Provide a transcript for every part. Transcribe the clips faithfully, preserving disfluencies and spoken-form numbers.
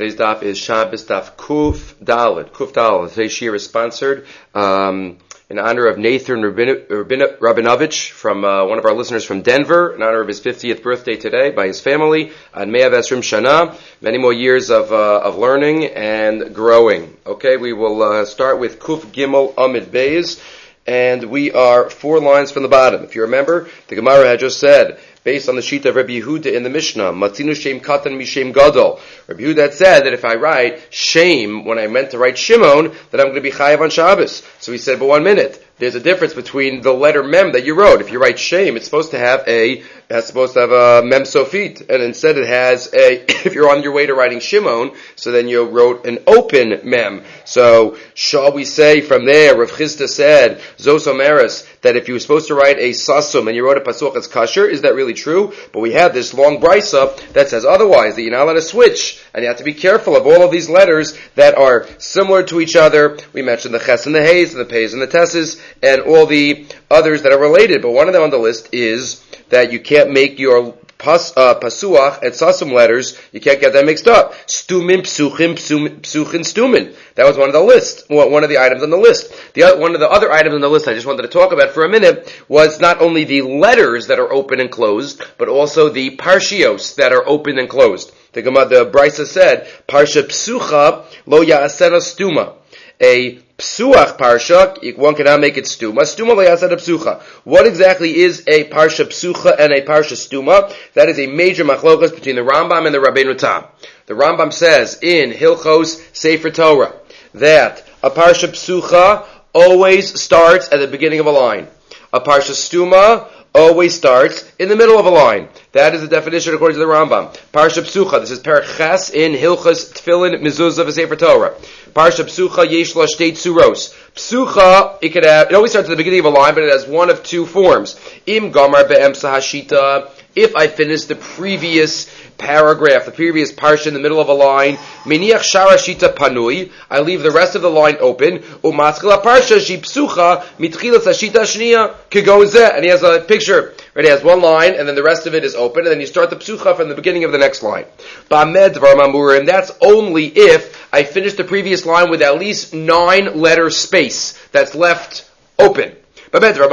Today's daf is Shabbos daf Kuf Daled. Kuf Daled. Today's shir is sponsored um, in honor of Nathan Rabin- Rabin- Rabinovich, from uh, one of our listeners from Denver, in honor of his fiftieth birthday today by his family. On Me'av Esrim Shana, many more years of uh, of learning and growing. Okay, we will uh, start with Kuf Gimel Amid Beis, and we are four lines from the bottom. If you remember, the Gemara had just said, based on the sheet of Rabbi Yehuda in the Mishnah, Matzinu Shem Katan Mishem Gadol. Rabbi Yehuda had said that if I write Shem when I meant to write Shimon, then I'm going to be Chayav on Shabbos. So he said, but one minute, there's a difference between the letter Mem that you wrote. If you write Shem, it's supposed to have a, it's supposed to have a Mem Sofit, and instead it has a, if you're on your way to writing Shimon, so then you wrote an open Mem. So, shall we say from there, Rav Chisda said, Zos Omeres, that if you were supposed to write a Sasum and you wrote a Pasuch as Kasher, is that really true? But we have this long brisa that says otherwise, that you're not allowed to switch, and you have to be careful of all of these letters that are similar to each other. We mentioned the Ches and the Heys, and the Peys and the Tesses, and all the others that are related. But one of them on the list is that you can't make your Pas, uh, pasuach and sasum letters, you can't get them mixed up. Stumin, psuchim, psuchin, stumin. That was one of the list, one of the items on the list. The other, one of the other items on the list I just wanted to talk about for a minute was not only the letters that are open and closed, but also the parshios that are open and closed. The Gemara, the Brisa said, Parsha psucha lo ya'asena stuma. A psuach parsha, one cannot make it stuma. Stuma lo ya'asena psucha. What exactly is a parsha psucha and a parsha stuma? That is a major machlokas between the Rambam and the Rabbeinu Tam. The Rambam says in Hilchos Sefer Torah that a parsha psucha always starts at the beginning of a line. A parsha stuma always starts in the middle of a line. That is the definition according to the Rambam. Parsha Psucha, this is Perek Ches in Hilchos Tefillin Mezuzah v'Sefer Torah. Parsha Psucha yesh la shtei tzuros. Psucha, it could have, it always starts at the beginning of a line, but it has one of two forms. Im Gamar be'emsa hashita, if I finish the previous paragraph, the previous parsha in the middle of a line, miniach sharashita panui, I leave the rest of the line open, umaskila parsha shi psucha mitchilas hashita shniya kegonzeh, and he has a picture, right? He has one line, and then the rest of it is open, and then you start the psucha from the beginning of the next line. Ba'med dvar mamur, and that's only if I finish the previous line with at least nine letter space that's left open. But what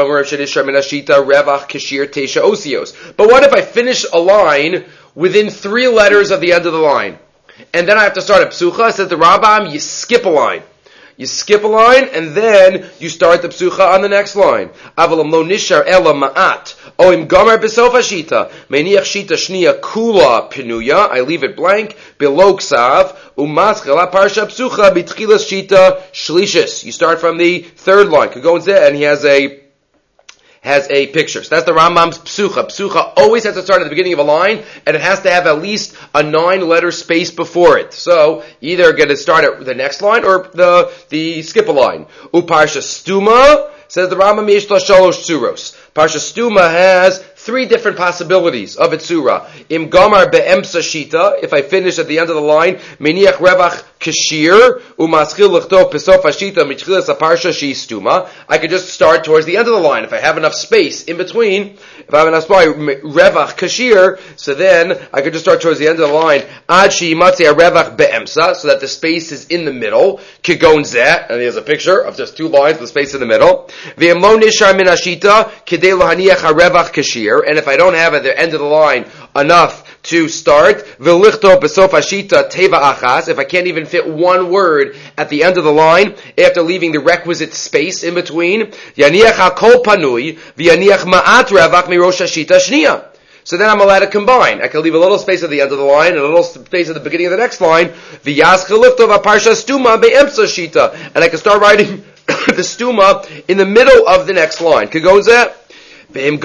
if I finish a line within three letters of the end of the line? And then I have to start a psucha. Says the Rambam, you skip a line. You skip a line, and then you start the psucha on the next line. Avalam lo nishar ela ma'at. O im gomer besof hashita. Meiniach shita shniya kula pinuya. I leave it blank. Below ksav. Umaschel parsha psucha bitchilas shita shlishis. You start from the third line. Could go in there, and he has a has a picture. So that's the Rambam's psucha. Psucha always has to start at the beginning of a line, and it has to have at least a nine-letter space before it. So, either get to start at the next line, or the, the skip a line. Uparsha stuma, says the Rambam, yesh la shalosh tzuros. Parsha stuma has three different possibilities of its surah. Im gamar be'emsa shita, if I finish at the end of the line, meniach revach kashir, umaschil l'chtov pesof hashita mitchilas aparsha shi stuma. I could just start towards the end of the line. If I have enough space in between, if I have enough space, revach kashir, so then I could just start towards the end of the line, ad shi yimatzi revach be'emsa, so that the space is in the middle, kigon zeh, and there's a picture of just two lines, the space in the middle. Ve'im lo nishar min hashita, kidei lahaniach revach kashir, and if I don't have at the end of the line enough to start, v'lichto besof hashita teva achas, if I can't even fit one word at the end of the line, after leaving the requisite space in between, yaniach hakol panui, v'yaniach ma'at revach mirosh hashita shniya. So then I'm allowed to combine. I can leave a little space at the end of the line and a little space at the beginning of the next line, v'yazchel lichtov parsha stuma be'emsa shita, and I can start writing the stuma in the middle of the next line. Kagozeh? And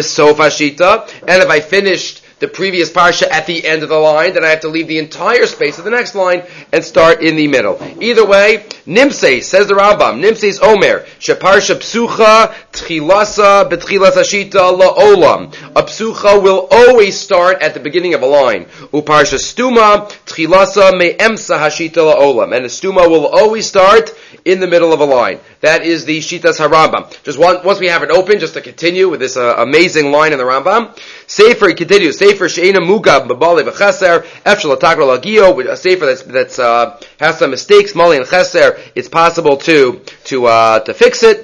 if I finished the previous parsha at the end of the line, then I have to leave the entire space of the next line and start in the middle. Either way, Nimse, says the Rambam, Nimse's Omer, Sheparsha Psucha, Tchilasa, Betchilas Hashita, La'olam. A Psucha will always start at the beginning of a line. Uparsha Stuma, Tchilasa, Me'emsa Hashita La'olam. And a Stuma will always start in the middle of a line. That is the Shitas HaRambam. Just one, once we have it open, just to continue with this uh, amazing line in the Rambam. Sefer, he continues, Sefer sefer she'ena mugab b'balei v'cheser efshel atakro lagio, a sefer that's that's uh, has some mistakes, mali and cheser. It's possible to to uh, to fix it.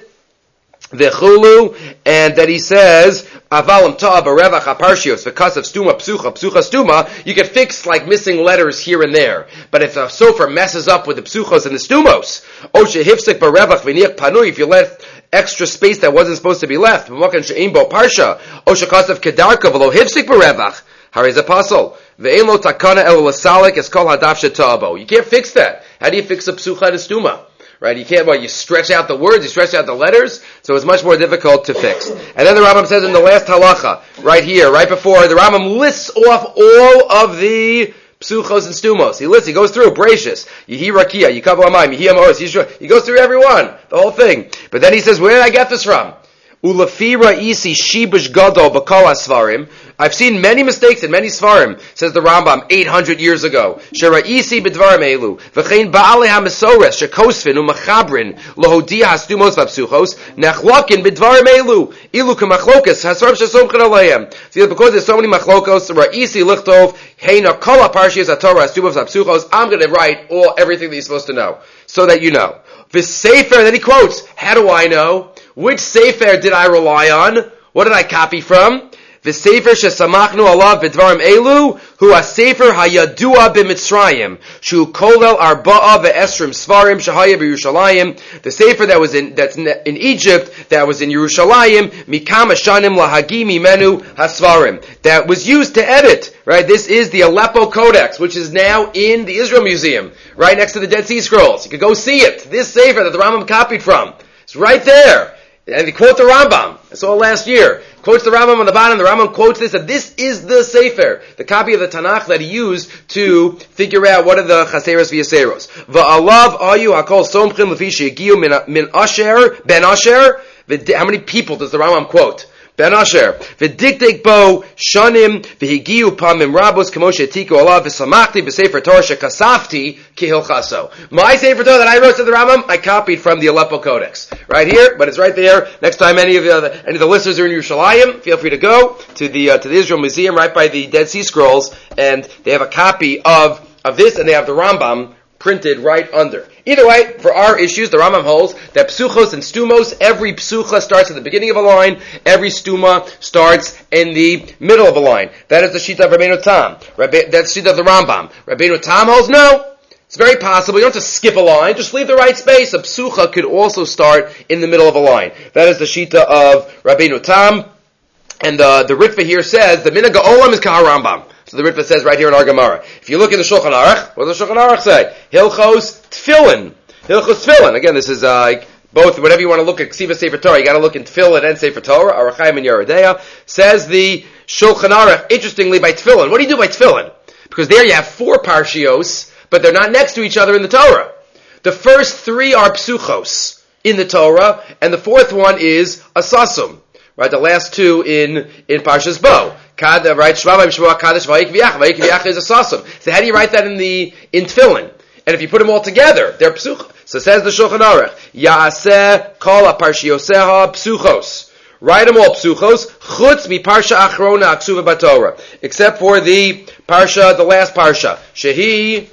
V'chulu, and that he says avalim ta'ab arevach aparshios because of stuma psucha psucha stuma. You can fix like missing letters here and there, but if the sofer messes up with the psuchos and the stumos, oshe hifsik barevach v'niach panui, if you left extra space that wasn't supposed to be left, b'makan she'im bo parsha, oshe kasav kedarka v'lo hifsik barevach, hariz apostle ve'en lo takana el lasalik es kol hadaf sheta'abo. You can't fix that. How do you fix a psucha and a stuma? Right, you can't, well, you stretch out the words, you stretch out the letters, so it's much more difficult to fix. And then the Rambam says in the last halacha, right here, right before, the Rambam lists off all of the psuchos and stumos. He lists, he goes through, Bracious, Yehi Rakia, Yikav Amayim, Yehi Amos, he goes through every one, the whole thing. But then he says, where did I get this from? Ulafira isi shibush gadol b'kol asvarim. I've seen many mistakes in many svarim, says the Rambam, eight hundred years ago. Shera isi b'dvarim elu. V'chein ba'alei ha'mesores, shekosvin u'machabrin, lohodia hastumos v'apsuchos, nechlokin b'dvarim elu. Ilu k'machlokas, hasvarm shesomchen aleim. See, because there's so many machlokos, ra'isi lichtov, heina kol ha'parshias ha'torah, hastumos v'apsuchos, I'm going to write all, everything that you're supposed to know, so that you know. V'sefer, then he quotes, how do I know? Which sefer did I rely on? What did I copy from? The sefer shesamachnu alav b'dvarim elu, hu ha-sefer hayadua b'mitzrayim, shu kolel arba'a ve'esrim svarim shahaya b'Yerushalayim. The sefer that was in that's in Egypt, that was in Yerushalayim, mikam hashanim lahagi mimenu hasvarim, that was used to edit. Right, this is the Aleppo Codex, which is now in the Israel Museum, right next to the Dead Sea Scrolls. You could go see it. This sefer that the Rambam copied from, it's right there. And they quote the Rambam. I saw it last year. Quotes the Rambam on the bottom. The Rambam quotes this, that this is the Sefer, the copy of the Tanakh that he used to figure out what are the Chaseros v'Yaseros. Va'alav ayu hakol somchim lefi shegiu min Asher, ben Asher. How many people does the Rambam quote? Ben Asher. V'diktek bo shanim v'higiu pamim rabos k'moshe tiko alav v'samachti v'sefer Torah shekasafti kihilchaso. My Sefer Torah that I wrote to the Rambam, I copied from the Aleppo Codex. Right here, but it's right there. Next time any of the, any of the listeners are in Yerushalayim, feel free to go to the, uh, to the Israel Museum right by the Dead Sea Scrolls, and they have a copy of, of this, and they have the Rambam printed right under. Either way, for our issues, the Rambam holds that psuchos and stumos, every psucha starts at the beginning of a line, every stuma starts in the middle of a line. That is the shita of Rabbeinu Tam. Rabbe, that's the shita of the Rambam. Rabbeinu Tam holds no. It's very possible. You don't have to skip a line. Just leave the right space. A psucha could also start in the middle of a line. That is the shita of Rabbeinu Tam. And uh, the Ritva here says, the minhag ha'olam is kahar Rambam. So the Ritva says right here in our Gemara. If you look in the Shulchan Aruch, what does the Shulchan Aruch say? Hilchos Tefillin. Hilchos Tefillin. Again, this is uh, both, whenever you want to look at Ksiva Sefer Torah, you got to look in Tefillin and Sefer Torah. Arachayim and Yeridea. Says the Shulchan Aruch, interestingly, by Tefillin. What do you do by Tefillin? Because there you have four parshios, but they're not next to each other in the Torah. The first three are psuchos in the Torah, and the fourth one is asasum. Right, the last two in in Parshas Bo. Kad, right, Shema V'Shema Kadesh Vayik V'Yach. Vayik V'Yach is asasum. So how do you write that in the in Tefillin? And if you put them all together, they're psuch. So says the Shulchan Aruch, Ya'aseh kol ha'parshioseha psuchos. Write them all psuchos. Chutz mi parsha achrona aksuva b'Torah, except for the parsha, the last parsha. Shehi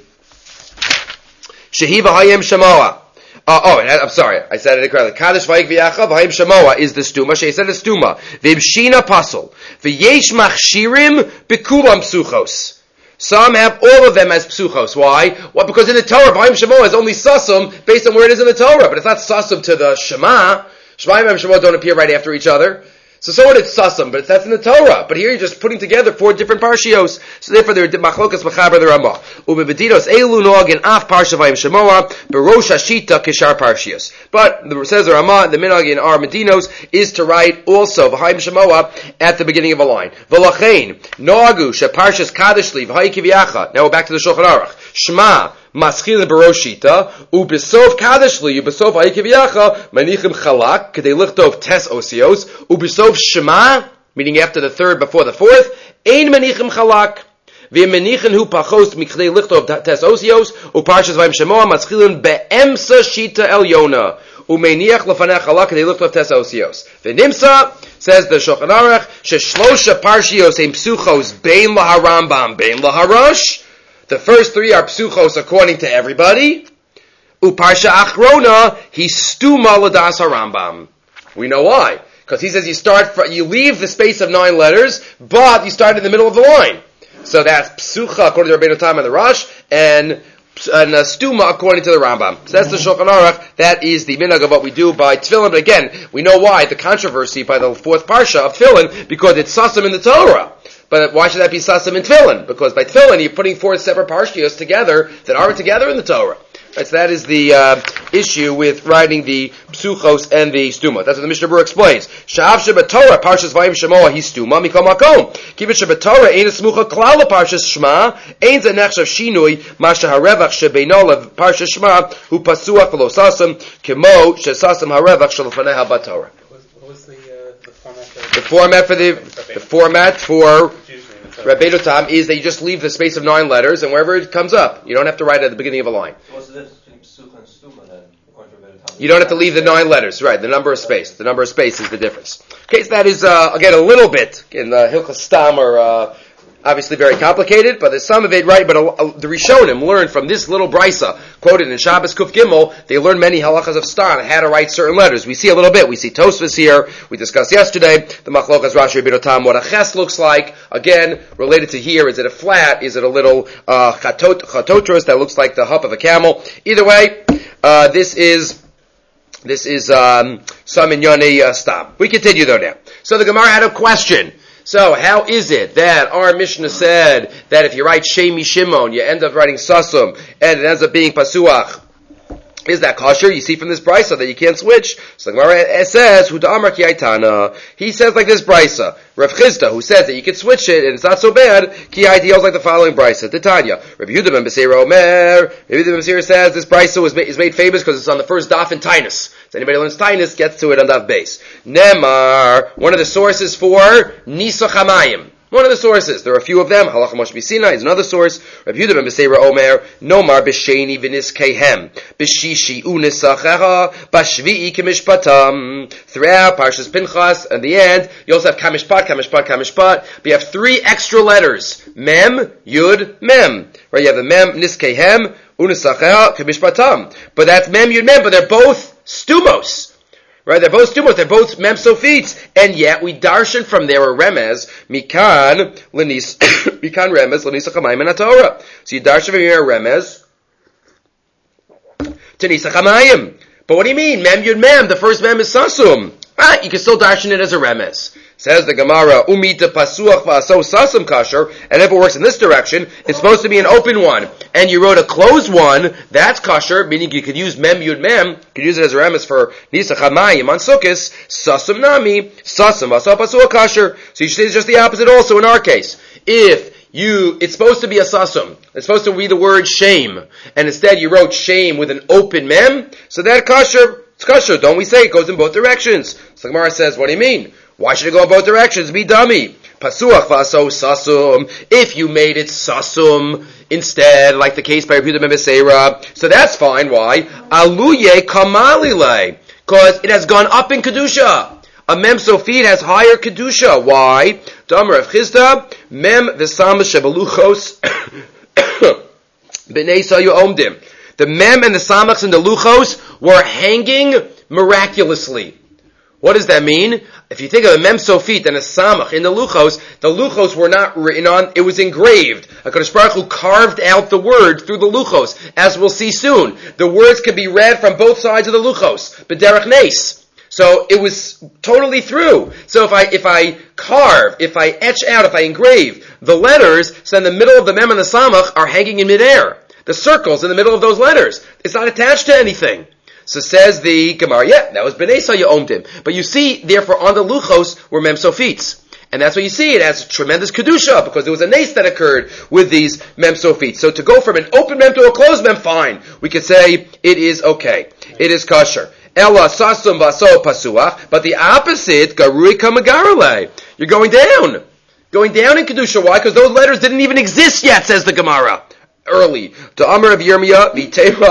Shehi v'Hayim Shemoah. Uh, oh, I'm sorry, I said it incorrectly. Kadesh v'Hayik v'Yacha v'Hayim Shemoah is the stuma. She said the stuma. V'imshina pasol. V'yesh machshirim b'kulam psuchos. Some have all of them as psuchos. Why? Well, because in the Torah, V'Hayim Shemoah is only sasum based on where it is in the Torah, but it's not sasum to the Shema. Shema and Shemoah don't appear right after each other. So so what it's sasam, but that's in the Torah. But here you're just putting together four different parshios. So therefore they're machlokas mechaber the Ramah. Ubebedidos elu noag and af parsha vayim shemoah berosh hashita kishar parshios. But the says the Ramah, the minhag in our medinos is to write also v'hayim shemoah at the beginning of a line. V'lachein noagu sheparshas kadesh li v'hayik v'yacha. Now we're back to the Shulchan Aruch. Shema maschilin beroshita ubesov kadeshli ubesov ha'ikivyacha manichim chalak kedei lichtov tes osios ubesov shema, meaning after the third before the fourth, ein manichim chalak v'im manichin hu pachos mikdei lichtov tes osios uparshas vayim shemoah maschilin beemsa shita elyona umeiniach lefanech halakha, they looked up tes osios. V'nimsa, says the Shulchan Aruch, sheshlosha parshios ein psuchos bein laharambam bein laharosh. The first three are psuchos according to everybody. Uparsha achrona, he stuma ladas harambam. We know why. Because he says you start, from, you leave the space of nine letters, but you start in the middle of the line. So that's psucha according to Rabbeinu Tam and the Rosh, and and uh, stuma according to the Rambam. So that's the Shulchan Aruch. That is the minhag of what we do by tefillin. But again, we know why the controversy by the fourth parsha of tefillin, because it's sasim in the Torah. But why should that be sasim in tefillin? Because by tefillin you're putting four separate parshios together that aren't together in the Torah. Right, so that is the uh, issue with writing the psuchos and the stuma. That's what the Mishnah Berurah explains. Sha'av shebetorah parshas vayim shemoah hi stuma mikol makom. Kivit shebetorah ein smucha klal parshas shma ein ze nechshav shinui masha harevach shebeino lev parshas shma hu pasuach v'lo sasam kemo shesasam harevach shelefaneha batorah. What was the uh, the format? The format for the the format for Rabbeinu Tam is that you just leave the space of nine letters, and wherever it comes up, you don't have to write it at the beginning of a line. So what's the difference between psucha and stuma then, according to Rabbeinu Tam? You don't have to leave the nine letters, right? The number of space. The number of space is the difference. Okay, so that is, uh, again, a little bit in the Hilchos Stam are uh, obviously very complicated, but there's some of it, right? But a, a, the Rishonim learned from this little brisa, quoted in Shabbos Kuf Gimel, they learned many halachas of Stam and how to write certain letters. We see a little bit. We see Tosfos here. We discussed yesterday the Machlokas Rashi Rabbeinu Tam, what a ches looks like. Again, related to here, is it a flat? Is it a little uh, chatot, chatotros that looks like the hump of a camel? Either way, uh, this is this is um, some inyoni uh, Stam. We continue though now. So the Gemara had a question. So, how is it that our Mishnah said that if you write Shemi Shimon, you end up writing Sasum, and it ends up being Pasuach? Is that kosher? You see from this brisa that you can't switch. So the Gemara says, "Huda Amar Ki Aitana." He says like this brisa, Rav Chizda, who says that you can switch it and it's not so bad. Ki Aitana like the following brisa. Titania, Rabbi Yehuda ben Beseira Omer. Rabbi Yehuda ben Beseira says this brisa was made, is made famous because it's on the first daf in Tainus. So anybody who learns Tainus gets to it on daf base. Nemar, one of the sources for Nisa Chamayim. One of the sources. There are a few of them. Halacha Moshe B'Sinai is another source. Rabbi Yehuda ben Beseira Omer, Nomar b'sheni v'niskehem, b'shishi u'nisacheha, b'shvi'i k'mishpatam. Throughout Parshas Pinchas, at the end, you also have kamishpat, kamishpat, kamishpat. But you have three extra letters. Mem, Yud, Mem. Right, you have the Mem, niskehem, u'nisacheha, k'mishpatam. But that's Mem, Yud, Mem, but they're both stumos. Right, they're both stumos, they're both mem sofits, and yet we darshan from there a remez, mikan, lenis, mikan remez, lenisa chamayim and Torah. So you darshan from here a remez, to nisa chamayim. But what do you mean? Mem yud mem, the first mem is sasum. Right, you can still darshan it as a remez. Says the Gemara, umita pasuach v'aso sasum kasher, and if it works in this direction, it's supposed to be an open one, and you wrote a closed one, that's kasher, meaning you could use mem yud mem, you could use it as a remes for nisa chamayim on sukkis, sasum nami, sasum v'aso pasuach kasher. So you should say it's just the opposite also in our case. If you, it's supposed to be a sasum, it's supposed to be the word shame, and instead you wrote shame with an open mem, so that kasher, it's kasher, don't we say it goes in both directions? So the Gemara says, what do you mean? Why should it go in both directions? Be dummy. Pasuach v'aso sasum. If you made it sasum instead, like the case by Rabbi Yehuda ben Beseira, so that's fine. Why? Aluye kamalile. Because it has gone up in kedusha. A mem sofit has higher kedusha. Why? Damar of Chizda, mem v'sam shebeluchos b'nei sayu omdim. The mem and the samachs and the luchos were hanging miraculously. What does that mean? If you think of a mem sofit and a samach in the luchos, the luchos were not written on, it was engraved. HaKadosh Baruch Hu carved out the word through the luchos, as we'll see soon. The words can be read from both sides of the luchos, b'derech nes. So it was totally through. So if I, if I carve, if I etch out, if I engrave the letters, so in the middle of the mem and the samach are hanging in midair. The circles in the middle of those letters. It's not attached to anything. So says the Gemara, yeah, that was B'nai Sayu Omdim. But you see, therefore, on the Luchos were Mem Sofits. And that's what you see. It has tremendous Kedusha, because there was a nace that occurred with these Mem Sofits. So to go from an open Mem to a closed Mem, fine. We could say it is okay. It is kosher. Ella Sasum Vaso Pasuach. But the opposite, Garui Kamagarale. You're going down. Going down in Kedusha. Why? Because those letters didn't even exist yet, says the Gemara. Early. To Amar of Yirmiyah, Viteva,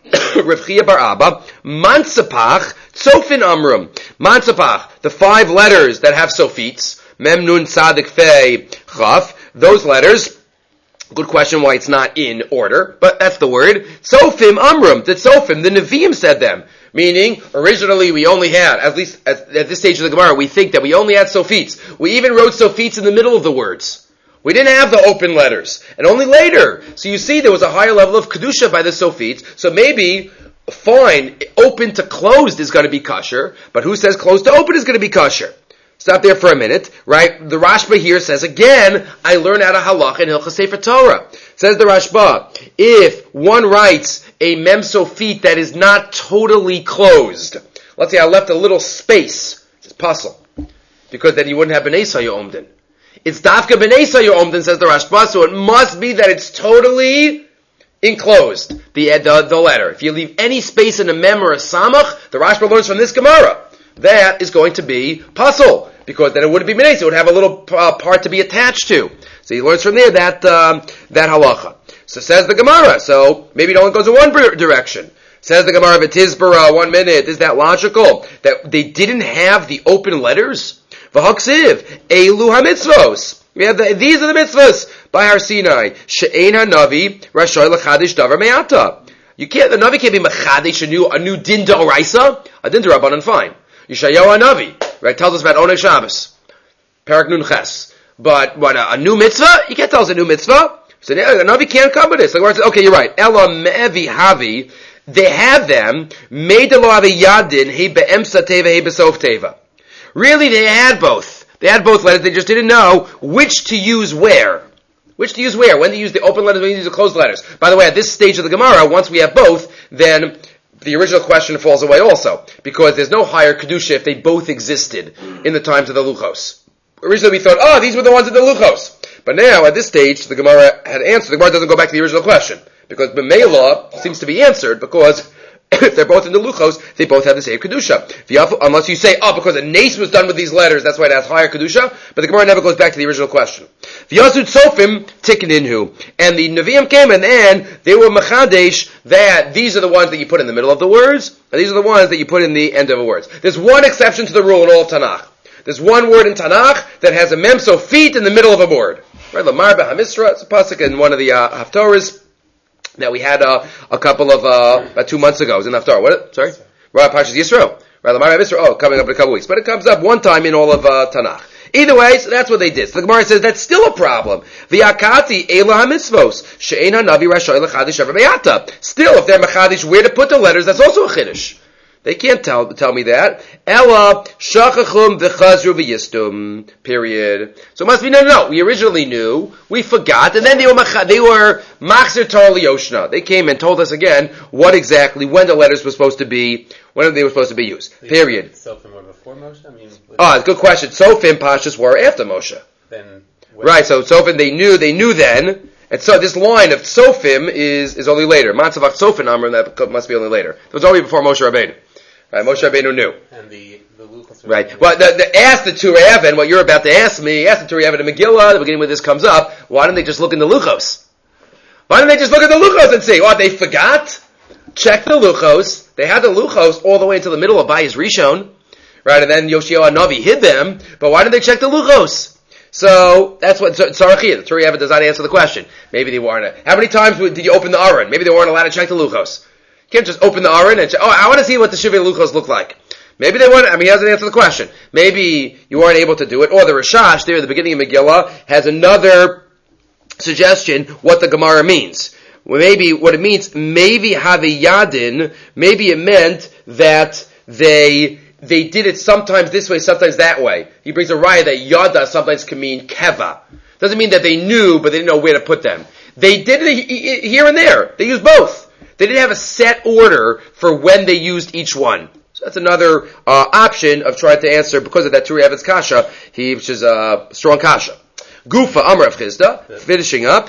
Rav Chia bar Abba, Mansapach, Tsofin Amrum. Mansapach, the five letters that have sofits, Mem Nun Tzadik Fei Chaf, those letters, good question why it's not in order, but that's the word. Tsofim Amrum, the Tsofim, the Nevi'im said them. Meaning, originally we only had, at least at, at this stage of the Gemara, we think that we only had sofits. We even wrote sofits in the middle of the words. We didn't have the open letters. And only later. So you see there was a higher level of Kedusha by the sofits. So maybe, fine, open to closed is going to be kosher, but who says closed to open is going to be kosher? Stop there for a minute, right? The Rashba here says again, I learn out of halacha in Hilchos Sefer Torah. Says the Rashba, if one writes a mem sofit that is not totally closed, let's say I left a little space, it's puzzle, because then you wouldn't have B'nai Sayu Omden. It's Dafka B'nai Sayu Omden, says the Rashba, so it must be that it's totally enclosed, the, the, the letter. If you leave any space in a mem or a samach, the Rashba learns from this Gemara, that is going to be puzzle, because then it wouldn't be B'nai, it would have a little uh, part to be attached to. So he learns from there that um, that halacha. So says the Gemara. So maybe it only goes in one direction. Says the Gemara V'tizbara. One minute. Is that logical? That they didn't have the open letters? V'haksiv elu hamitzvos. We have the, these are the mitzvahs by Har Sinai. She'ein hanavi rashoy lechadish davar me'ata. You can't. The navi can't be mechadish a new a new din d'oraisa. A din d'rabbanan fine. Yeshayahu hanavi right tells us about Oneg Shabbos. Parak Nun Ches. But what a, a new mitzvah? You can't tell us a new mitzvah. So the Navi can't come with this. Like where it says, okay, you're right. Ela me'evi havi. They have them. Made the law of yadin. He be'emsa teva. He be'sof teva. Really, they had both. They had both letters. They just didn't know which to use where. Which to use where. When to use the open letters. When to use the closed letters. By the way, at this stage of the Gemara, once we have both, then the original question falls away also, because there's no higher kedusha if they both existed in the times of the luchos. Originally we thought, oh, these were the ones in the luchos. But now, at this stage, the Gemara had answered. The Gemara doesn't go back to the original question. Because B'meila seems to be answered, because if they're both in the luchos, they both have the same kedusha. Unless you say, oh, because a nace was done with these letters, that's why it has higher kedusha. But the Gemara never goes back to the original question. V'yazud sofim tikkun inhu. And the Nevi'im came and then they were mechadesh that these are the ones that you put in the middle of the words, and these are the ones that you put in the end of the words. There's one exception to the rule in all Tanakh. There's one word in Tanakh that has a mem sofit in the middle of a word. Right, Lamar b'hamisra, it's a pasuk in one of the uh, haftorahs that we had uh, a couple of, uh, about two months ago. It was in Haftarah. What? Sorry? Right, Parshas Yisro. Right, Lamar b'hamisra, oh, coming up in a couple of weeks. But it comes up one time in all of uh, Tanakh. Either way, so that's what they did. So the Gemara says that's still a problem. V'yakati ela hamitzvos she'ein hanavi rashoy lechadish ever me'ata. Still, if they're mechadish, where to put the letters, that's also a chiddush. They can't tell tell me that. Ella shachachum v'chazru v'yistum. Period. So it must be no, no, no. We originally knew, we forgot, and then they were macha, they were machzer tar liyoshna. They came and told us again what exactly when the letters were supposed to be, when they were supposed to be used. Period. Sofim were before Moshe. I mean, oh, good question. Sofim pashas were after Moshe. Then right. So Sofim they knew they knew then. And so this line of Sofim is is only later. Matzavach Sofim Amram, that must be only later. It was already before Moshe Rabbeinu. Right, Moshe Rabbeinu knew. And the, the Luchos. Right. Well, the, the, ask the Turei Even, what you're about to ask me, ask the Turei Even in Megillah, the beginning where this comes up, why didn't they just look in the Luchos? Why didn't they just look at the Luchos and say, oh, they forgot? Check the Luchos. They had the Luchos all the way into the middle of Bayis Rishon. Right, and then Yoshio Hanavi hid them, but why didn't they check the Luchos? So, that's what, Tzarachiyah, the Turei Even does not answer the question. Maybe they weren't, how many times did you open the Aron? Maybe they weren't allowed to check the Luchos. You can't just open the Aron and say, oh, I want to see what the Shivei Luchos look like. Maybe they weren't, I mean, he hasn't answered the question. Maybe you weren't able to do it, or the Rashash there at the beginning of Megillah has another suggestion what the Gemara means. Well, maybe, what it means, maybe Haviyadin, maybe it meant that they, they did it sometimes this way, sometimes that way. He brings a raya that Yada sometimes can mean Keva. Doesn't mean that they knew, but they didn't know where to put them. They did it here and there. They used both. They didn't have a set order for when they used each one. So that's another uh, option of trying to answer because of that Turei Even's kasha, he, which is a strong kasha. Gufa Amar of Chizda, finishing up.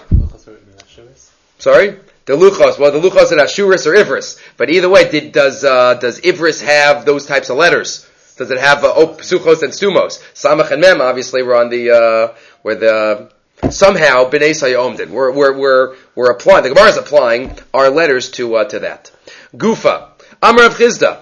Sorry? The Luchos, well the Luchos are Ashuris or Ivris. But either way, did, does uh, does Ivris have those types of letters? Does it have uh, Suchos and Stumos? Samach and Mem obviously were on the, uh, where the somehow Bnei Sayomdin. We're we're we're we're applying. The Gemara is applying our letters to uh, to that. Gufa Amar Rav Chizda.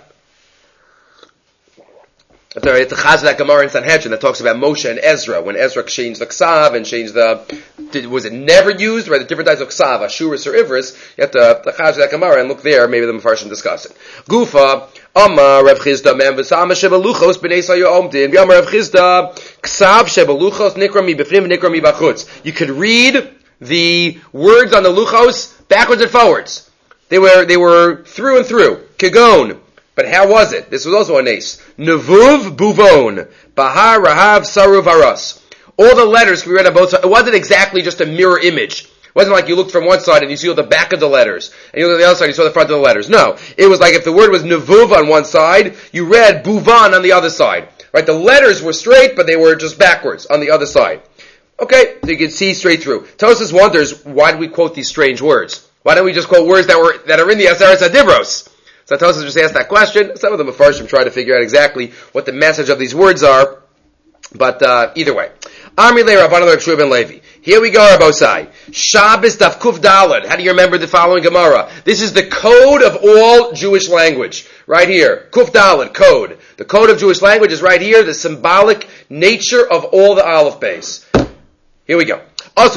It's the Chazak Gemara in Sanhedrin that talks about Moshe and Ezra when Ezra changed the Ksav and changed the. Did, was it never used? Right, the different types of Ksav, Ashuris or Ivris. You have to the Chazak Gemara and look there. Maybe the Mefarshim discuss it. Gufa Amar Rav Chizda Mem V'Sama Shebeluchos Bnei Sayomdin. V'Amar Rav Chizda Ksav Shebeluchos Nikra Mi B'Fnim Nikra Mi B'Chutz. You could read the words on the luchos backwards and forwards. They were they were through and through. Kigon. But how was it? This was also a nace. Nevuv buvon. Bahar rahav saruv aras. All the letters can be read on both sides. It wasn't exactly just a mirror image. It wasn't like you looked from one side and you see the back of the letters. And you look at the other side and you saw the front of the letters. No. It was like if the word was nevuv on one side, you read buvan on the other side. Right? The letters were straight, but they were just backwards on the other side. Okay? So you can see straight through. Tosfos wonders, why do we quote these strange words? Why don't we just quote words that were that are in the Aseres HaDibros? So Tosfos just asked that question. Some of the Mefarshim try to figure out exactly what the message of these words are. But uh, either way. Amri le Rabbanan Rav Shua ben Levi. Here we go, Rabosai. Shabbos Daf Kuf Daled. How do you remember the following Gemara? This is the code of all Jewish language. Right here. Kuf Daled, code. The code of Jewish language is right here. The symbolic nature of all the Aleph Beis. Here we go. Also,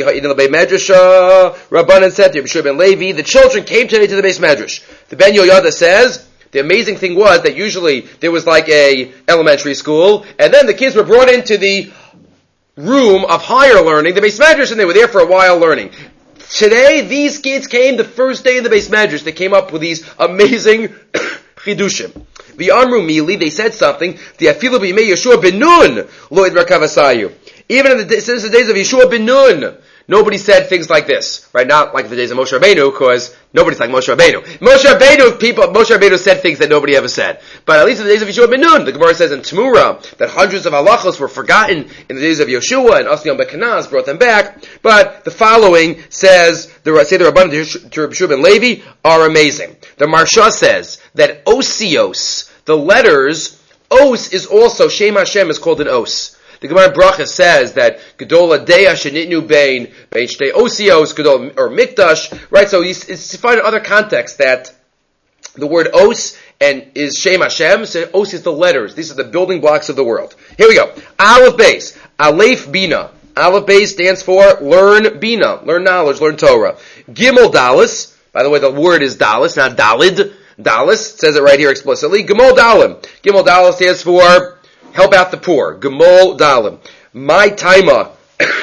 Rabbanan said to Rav Shua ben Levi, the children came today to the Beis Medrash. The Ben Yoyada says, the amazing thing was that usually there was like a elementary school, and then the kids were brought into the room of higher learning, the Beis Medrash, and they were there for a while learning. Today, these kids came the first day in the Beis Medrash. They came up with these amazing chidushim. The Amru Mili, they said something. The Afilu b'Yimei Yeshua ben Nun lo idbarkav asayu. Even in the, since the days of Yeshua ben Nun, nobody said things like this, right? Not like the days of Moshe Rabbeinu, because nobody's like Moshe Rabbeinu. Moshe Rabbeinu, people, Moshe Rabbeinu said things that nobody ever said. But at least in the days of Yeshua ben Nun, the Gemara says in Tamura that hundreds of halachos were forgotten in the days of Yeshua, and Asiyam Bekanaz brought them back. But the following says, the say the Rabbanan to Rav Shua ben Levi are amazing. The Marsha says that osios, the letters, os is also, Shem Hashem is called an os. The Gemara Bracha says that Gedola Deya Shenitnu Bein Bein Shtei Osios Gedol or Mikdash, right? So you, you find in other contexts that the word Os and is Shem Hashem. So Os is the letters. These are the building blocks of the world. Here we go. Aleph Beis Aleph Bina. Aleph Beis stands for learn Bina, learn knowledge, learn Torah. Gimel Dalis. By the way, the word is Dalis, not Dalid. Dalis says it right here explicitly. Gimel Dalim. Gimel Dalis stands for help out the poor. Gemol Dalim. My taima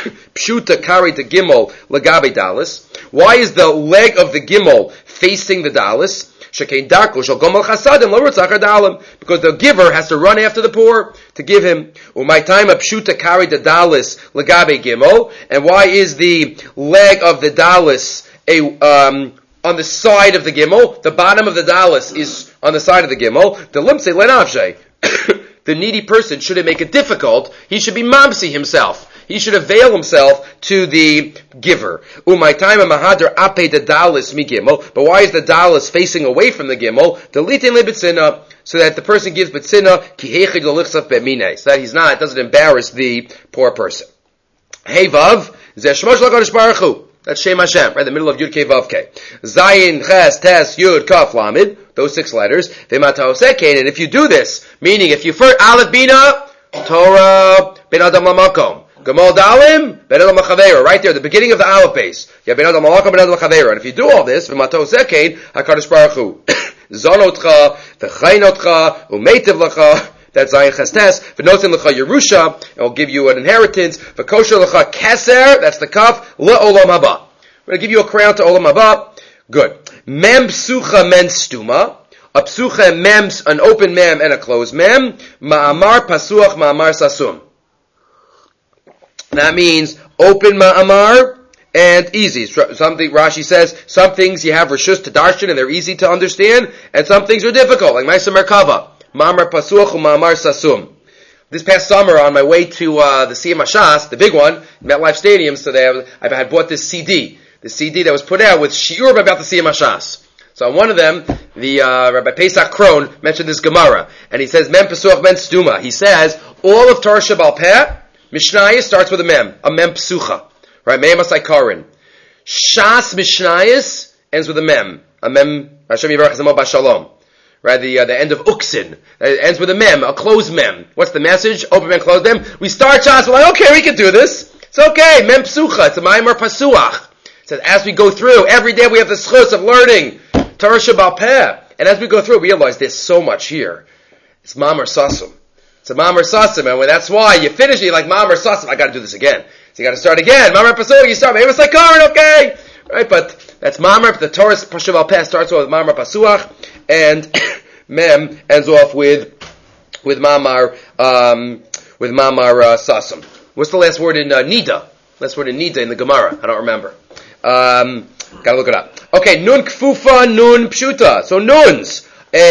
pshuta kari to Gimel lagabe Dalis. Why is the leg of the Gimel facing the Dalis? Shekein darko shal gomel chasadim lo rutzachar Dalim. Because the giver has to run after the poor to give him. My taima pshuta kari to Dalis lagabe Gimel. And why is the leg of the Dalis a um on the side of the Gimel? The bottom of the Dalis is on the side of the Gimel. The limse lenavshe. The needy person shouldn't make it difficult. He should be mamsi himself. He should avail himself to the giver. Umay time mahadar ape the dalis mi gimel. But why is the dalis facing away from the gimel? Delitin lebitzina, so that the person gives betzina ki hechid l'lichsaf be'minei, so that he's not doesn't embarrass the poor person. Hey vav zeh shmosh l'kadosh baruch hu. That's Shem Hashem, right in the middle of Yud Kei Vav Kei. Zayin Ches Tes Yud Kaf Lamed. Those six letters. And if you do this, meaning if you first Aleph Bina, Torah Ben Adam Lamakom, Gemal Dalim Ben Adam Lachavera, right there, the beginning of the Aleph base. You have Ben Adam Lamakom Ben Adam Lachavera. And if you do all this, V'mato Zekein Hakadosh Baruch Hu Zonotcha V'chainotcha Umetiv Lacha. That's Zayin Chestes. V'notin L'cha Yerusha, and will give you an inheritance. V'kosher L'cha Keser, that's the Kaf, L'olam Haba. We're going to give you a crown to Olam Haba. Good. Mem Psucha Men Stuma. A Psucha Mem, an open Mem and a closed Mem. Ma'amar Pasuach Ma'amar Sasum. That means open Ma'amar and easy. Something, Rashi says, some things you have Rishus to Darshan and they're easy to understand, and some things are difficult, like Maisa Merkava. Ma'amar Pasuach Ma'amar Sasum. This past summer, on my way to uh, the Siyam Hashas, the big one, MetLife Stadium, so they have, I had bought this C D. The C D that was put out with shiur about the Siyam Hashas. So on one of them, the uh, Rabbi Pesach Kron mentioned this Gemara, and he says, "Mem Pesuach Ben Stuma." He says all of Torah Shebal Peh Mishnayos starts with a mem, a mem psucha, right? Mem asaikarin. Shas Mishnayos ends with a mem, a mem Hashem Yivarach Zemo Bashalom. Right, the uh, the end of Uksin. It ends with a mem, a closed mem. What's the message? Open mem, closed mem. We start Shas, we're like, okay, we can do this. It's okay, mem psucha, it's a maimer pasuach. It says, as we go through, every day we have the schus of learning Torah Shebal Peh. And as we go through, we realize there's so much here. It's mamar sasum. It's a mamar sasum, and when that's why you finish it, you're like, mamar sasum, I gotta do this again. So you gotta start again. Mamar pasuach, you start, maybe it's like Karin, okay. Right, but that's mamar, the Torah Shebal Peh starts with mamar pasuach, and mem ends off with, with mamar, um, with mamar uh, sasum. What's the last word in uh, nida? Last word in nida in the Gemara, I don't remember. Um, gotta look it up. Okay, nun kfufa, nun pshuta. So nuns,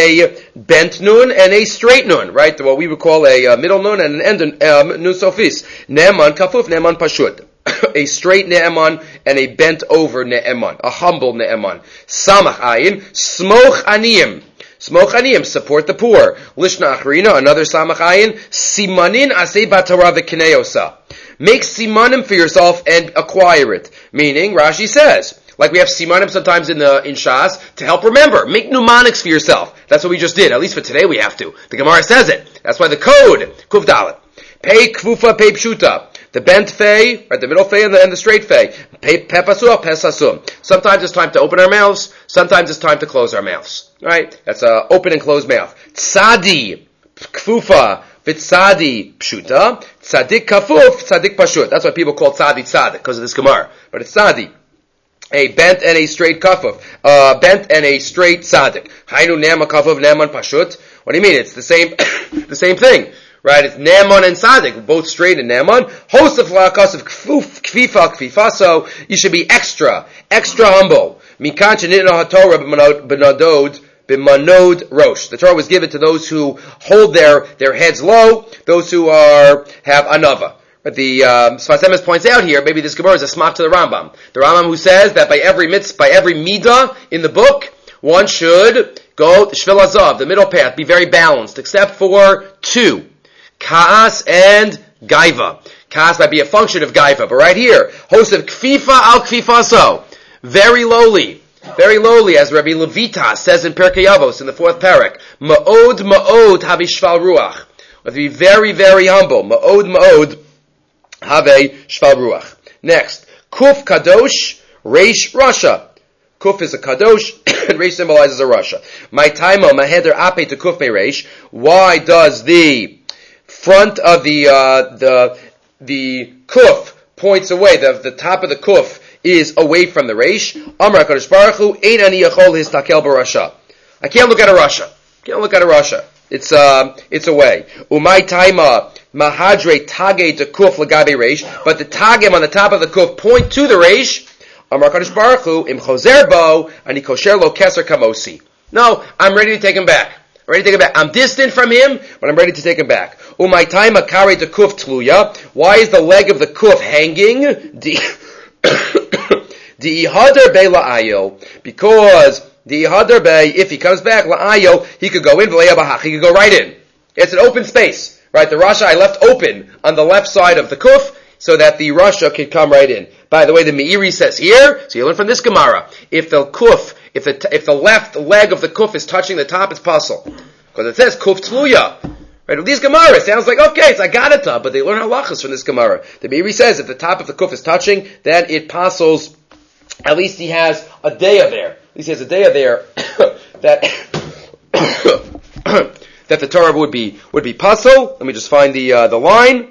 a bent nun and a straight nun, right? What we would call a uh, middle nun and an end um, nun sofis. Ne'eman kafuf, ne'eman pashut. A straight ne'eman and a bent over ne'eman. A humble ne'eman. Samach ayin, smoch aniyim. Smoch aniyim, support the poor. Lishna achrina, another samach ayin, simanin asei batara v'kineosa. Make simanim for yourself and acquire it. Meaning, Rashi says, like we have simanim sometimes in the in Shas, to help remember. Make mnemonics for yourself. That's what we just did. At least for today we have to. The Gemara says it. That's why the code, Kuf Dalet. Pei kfufa, pei pshuta. The bent fei, right, the middle fei and the, and the straight fei. Pei pepasua, pesasum. Sometimes it's time to open our mouths. Sometimes it's time to close our mouths. Right? That's a open and closed mouth. Tzadi, kfufa, V'tzadi pshuta, tzadik kafuf, tzadik pashut. That's why people call tzadi tzadik, because of this Gemara. But it's tzadi. A bent and a straight kafuf. Uh, bent and a straight tzadik. Hainu ne'eman kafuf, ne'eman pashut. What do you mean? It's the same, the same thing. Right? It's ne'eman and tzadik, both straight and ne'eman. Host of lakas of kfuf, kfifa, kfifaso. You should be extra, extra humble. Mikan shenitna haTorah b'nadod, B'manod rosh. The Torah was given to those who hold their, their heads low, those who are, have anava. But the, um, Sfas Emes points out here, maybe this Gemara is a smak to the Rambam. The Rambam who says that by every mitzvah, by every midah in the book, one should go the Shvil Azav, the middle path, be very balanced, except for two. Ka'as and Gaiva. Ka'as might be a function of Gaiva, but right here, host of Kfifa al Kfifaso. Very lowly. Very lowly, as Rabbi Levita says in Perkei Avos, in the fourth parak, Ma'od ma'od have shval ruach. We have to be very, very humble. Ma'od ma'od have shval ruach. Next, Kuf kadosh, Reish Rasha. Kuf is a kadosh, and Reish symbolizes a Rasha. My taima maheder ape to Kuf me Reish. Why does the front of the, uh, the, the Kuf points away, the, the top of the Kuf is away from the Reish. Amar HaKadosh Baruch Hu, Ein ani yachol histakel b'Rasha. I can't look at a Rasha. Can't look at a Rasha. It's, uh, it's away. Umay taima mahadre tage de kuf lagabe Reish. But the tagim on the top of the kuf point to the Reish. Amar HaKadosh Baruch Hu, im choser bo, ani kosher lo keser kamosi. No, I'm ready to take him back. I'm ready to take him back. I'm distant from him, but I'm ready to take him back. Umay taima kare de kuf tluya. Why is the leg of the kuf hanging? The ihadar be la'ayo, because the ihadar be, if he comes back la'ayo, he could go in, he could go right in. It's an open space, right? The Rasha I left open on the left side of the kuf, so that the Rasha could come right in. By the way, the Meiri says here, so you learn from this Gemara, if the kuf, if the if the left leg of the kuf is touching the top, it's puzzle, because it says kuf tluya. Right, with these Gemara, sounds like, okay, it's Agadata, but they learn halachas from this Gemara. The Meiri says if the top of the kuf is touching, then it puzzles. At least he has a daya there. At least he has a daya there that that the Torah would be would be puzzle. Let me just find the uh, the line.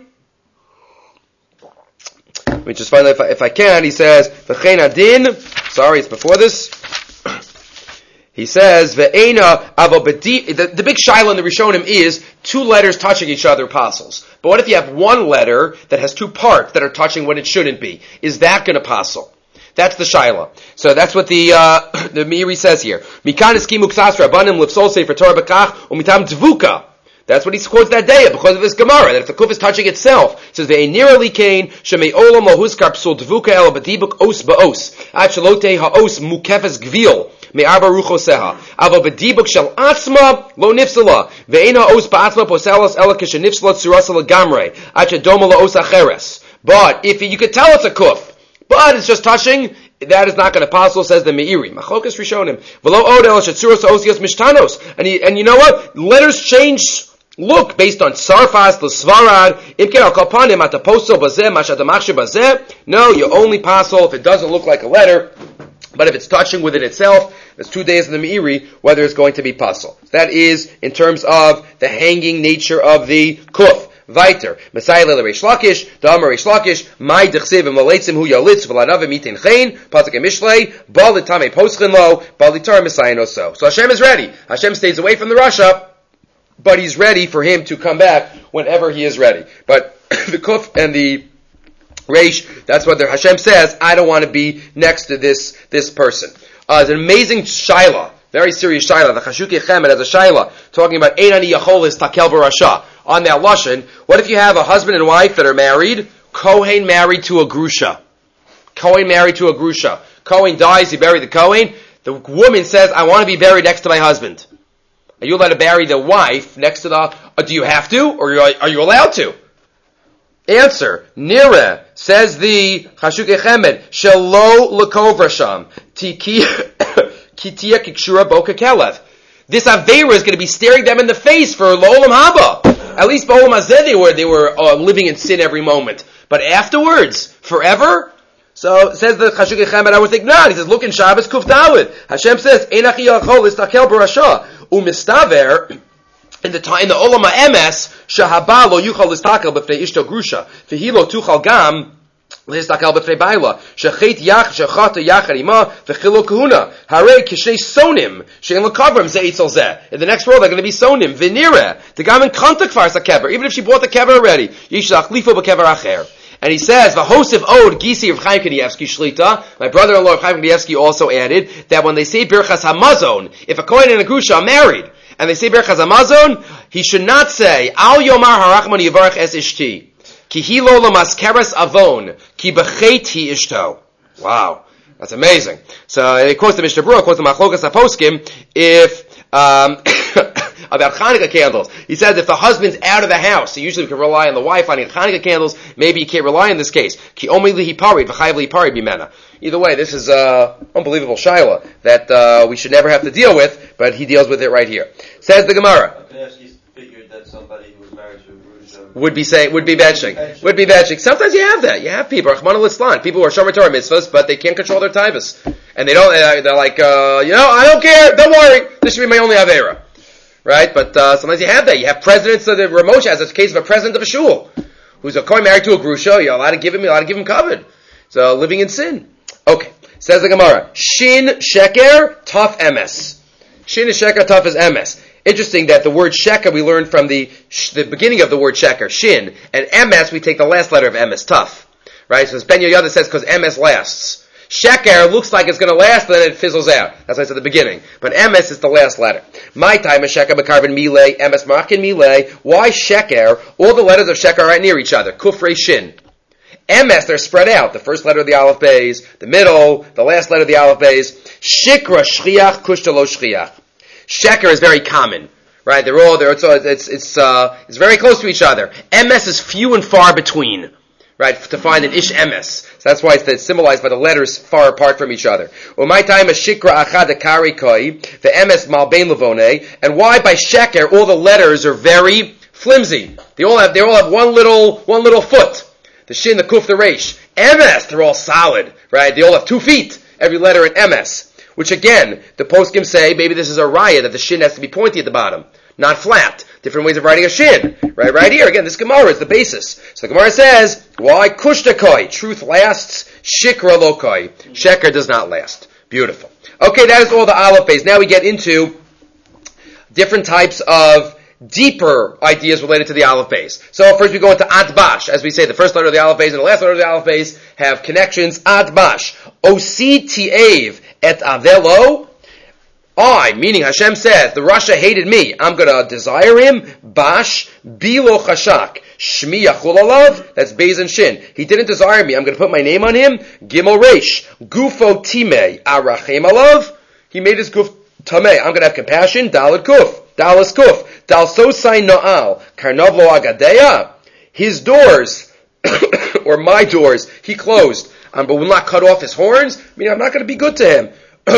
Let me just find that if I, if I can. He says v'chein adin. Sorry, it's before this. He says, Ve'ena avobedi, the, the big shaila in the Rishonim is two letters touching each other apostles. But what if you have one letter that has two parts that are touching when it shouldn't be? Is that going to apostle? That's the shaila. So that's what the uh, the Meiri says here. Mikan eskimu ksas rabbanim lifsol sefer Torah b'kach umitam dvuka. That's what he quotes that day because of this Gemara, that if the kuf is touching itself, it says, Ve'enirali kain, shemei olam lo huskar psul dvuka el b'dibuk os ba'os, at shalote ha'os mukefes gvil. me'arba ruchoseha. Avo b'dibuk shel atzma lo nifsala. Ve'ena os ba'atzma poselos ela kishenifsala tsurasa legamre. Acha doma la os acheres. But if you could tell it's a kuf, but it's just touching, that is not going to possible, says the Meiri. Machokas Rishonim. V'lo odel shetzuros osios mishtanos. And you, and you know what? Letters change look based on sarfas, l'svarad, imken al kalpanim at apostle bazeh, mashadamachshe bazeh. No, you only passel if it doesn't look like a letter, but if it's touching with it itself, there's two days in the Meiri whether it's going to be passel. That is in terms of the hanging nature of the kuf. Weiter. Messiah lele Reish Lakish, Da'amar Reish Lakish, Mai dechsev v'maletzim hu yalitz v'lanavim mitin chein, Pasuk Mishlei, Bal l'tamei poschen lo, Bal l'tar Messiah no so. So Hashem is ready. Hashem stays away from the Rasha, but he's ready for him to come back whenever he is ready. But the Kuf and the Reish, that's what the Hashem says, I don't want to be next to this, this person. Uh, it's an amazing Shaila, very serious Shaila. The Chashukei Chemed has a Shaila, talking about Ein ani yacholis takel v'rasha. On that Lashon, what if you have a husband and wife that are married, Kohen married to a Grusha. Kohen married to a Grusha. Kohen dies, he buried the Kohen. The woman says, I want to be buried next to my husband. Are you allowed to bury the wife next to the, uh, do you have to, or are you, are you allowed to? Answer, Nira, says the Chashukei Chemed, Shelo l'kov rasham, tiki, kitia kikshura boka kelev. This Aveira is going to be staring them in the face for L'olam Haba. At least B'olam Hazeh they were, they were uh, living in sin every moment. But afterwards, forever? So, says the Chashukei Chemed, I would think not. He says, look in Shabbos Kuf Daled. Hashem says, Ein achi yachol istakel b'rasha. U'mistaver, in the time, in the Olam HaEmes, Shehaba lo yuchal istakel b'fnei ishto grusha. V'hi lo tuchal gam, L'histakel b'fnei baila. Shechet yach, shechata yachar ima, v'chilo kahuna. Harei kishnei sonim, she'en l'kavrim ze eitzel zeh. In the next world, they're going to be sonim. V'nireh, the gamin kontak fars a kever. Even if she bought the kever already, yishlach lifo b'kever acher. And he says, "V'hosif od gisi of Chaim Kanievsky shlita." My brother-in-law of Chaim Kanievsky also added that when they say birchas hamazon, if a kohen and a grusha are married and they say birchas hamazon, he should not say al yomar harachman yivarach es ishti ki hi lo lamaskeres avon ki b'chet hi ishto. Wow, that's amazing. So it quotes the Mishnah Berurah, quotes the Machlokas HaPoskim, if um, about Hanukkah candles. He says if the husband's out of the house, he usually can rely on the wife finding Hanukkah candles. Maybe he can't rely in this case. Ki omi lihi parid v'chayiv lihi parid bimena. Either way, this is uh, unbelievable shaila that uh, we should never have to deal with, but he deals with it right here. Says the Gemara. He figured that somebody who was married to a Grusha would be saying would be benching, would be benching. Sometimes you have that. You have people, Rachmana litzlan, people who are shomer Torah mitzvahs, but they can't control their tivus, and they don't. They're like, uh, you know, I don't care. Don't worry. This should be my only avera. Right? But uh, sometimes you have that. You have presidents of the Ramosha, as a case of a president of a shul, who's a kohen married to a grusha. You're allowed to give him, you're allowed to give him covered. So living in sin. Okay. Says the Gemara. Shin sheker tough emes. Shin is sheker, tough is emes. Interesting that the word sheker we learned from the the beginning of the word sheker, shin, and emes we take the last letter of emes, tough. Right? So Ben Yoyada says because emes lasts. Sheker looks like it's going to last, but then it fizzles out. That's why it's at the beginning. But emes is the last letter. My time is sheker b'karben milei, emes markin milei. Why sheker? All the letters of sheker are right near each other. Kufrei shin. Emes, they're spread out. The first letter of the aleph beis, the middle, the last letter of the aleph beis. Shikra shchiach, kushta lo shchiach. Sheker is very common. Right? They're all, they're, it's, it's, it's, uh, it's very close to each other. Emes is few and far between. Right, to find an ish emes. So that's why it's symbolized by the letters far apart from each other. My time is shikra achad kari koi, the emes malbein levone, and why by sheker all the letters are very flimsy. They all have, they all have one little, one little foot. The shin, the kuf, the reish. Emes, they're all solid, right? They all have two feet, every letter in emes. Which again, the poskim say, maybe this is a raya, that the shin has to be pointy at the bottom, not flat. Different ways of writing a shin. Right, right here, again, this Gemara is the basis. So the Gemara says, why kushtakoi? Truth lasts, shikra lokoi. Sheker does not last. Beautiful. Okay, that is all the aleph beis. Now we get into different types of deeper ideas related to the aleph beis. So first we go into adbash. As we say, the first letter of the aleph beis and the last letter of the aleph beis have connections. Adbash. Osi ti'ev et avelo. I, meaning Hashem says, the Rasha hated me, I'm going to desire him, bash, bilo chashak, shmi yachul alav, that's beis and shin. He didn't desire me, I'm going to put my name on him, gimel reish, gufo time, arachem alav, he made his guf tameh. I'm going to have compassion. Dalad kuf. Dalas kuf. Dal sosai no'al. Karnav lo agadeya. His doors, or my doors, he closed. Um, but will not cut off his horns. I mean, I'm not going to be good to him.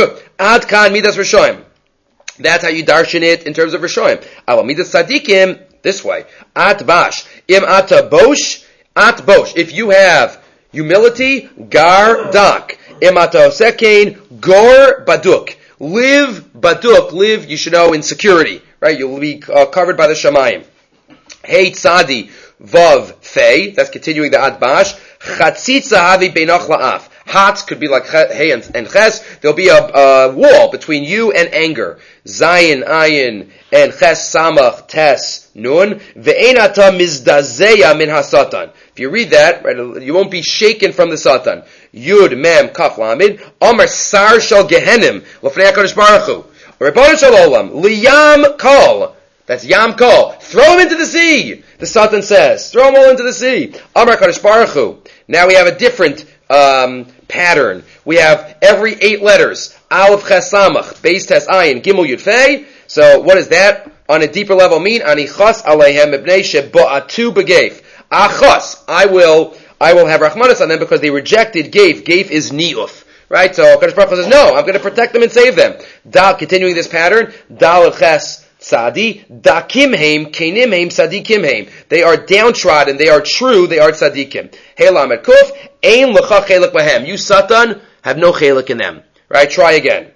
Ad kan midas rishoyim. That's how you darshan it in terms of rishoyim. Aval midas tzadikim, this way. At bash. Im ata bosh. At bosh. If you have humility, gar dak. Im ata sekain, gor baduk. Live baduk. Live, you should know, in security. Right? You'll be uh, covered by the shamayim. Hey tzadi. Vav fei. That's continuing the ad bash. Chatzitza havi beinach la'af. Hat could be like hey and, and ches. There'll be a, a wall between you and anger. Zayin, ayin, and ches samach tes nun. Ve'enata mizdazeya min hasatan. If you read that, right, you won't be shaken from the satan. Yud mem kaf lamid. Amar sar shal gehenim l'fnei HaKadosh Baruch Hu. Rebbeinu shalom liyam kol. That's yam kol. Throw him into the sea. The Satan says, throw them all into the sea. Amar Kadosh Baruch Hu. Now we have a different um, pattern. We have every eight letters. Aleph Ches Samach, Beis Tes Ayin, Gimel Yud Fei. So what does that on a deeper level mean? Anichas aleihem ibnei sheba'atu begeif. Achas, I will, I will have rachmanis on them because they rejected geif. Geif is ni'uf. Right? So Kadosh Baruch Hu says, no, I'm going to protect them and save them. Dal, continuing this pattern, Dal Ches Tzadi, dakimheim, kenimheim, tzadikimheim. They are downtrodden, they are true, they are tzadikim. Heilam et kuf, ein lecha chelik bahem. You Satan have no chelik in them. Right? Try again.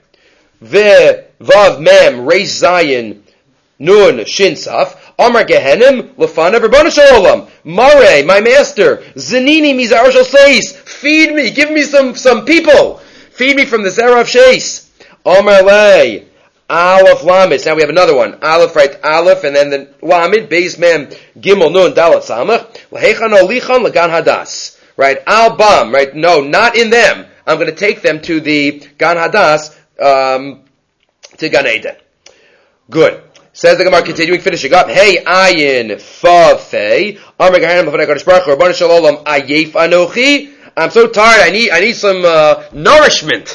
Ve, vav, mem, reis zayin, nun, shin saf, amar gehenim, lefanav, Rebbeinu shalom. Mare, my master, zinini mizar shel seis. Feed me, give me some, some people. Feed me from the zera of sheis. Amar lei. Aleph Lamed. Now we have another one. Aleph, right? Aleph, and then the Lamed, Beis Mem, Gimel Nun, Dalet Samach. Lahechan Olichan Lagan Hadas. Right? Al Bam. Right? No, not in them. I'm going to take them to the Gan Hadas, um, to Gan Eden. Good. Says the Gemara, continuing, finishing up. Hey, Ayin, Fa, Fei. Amar Gehanim, L'fanei Kadosh Baruch Hu, Rebbeinu Shalom, Ayef Anochi. I'm so tired. I need, I need some, uh, nourishment.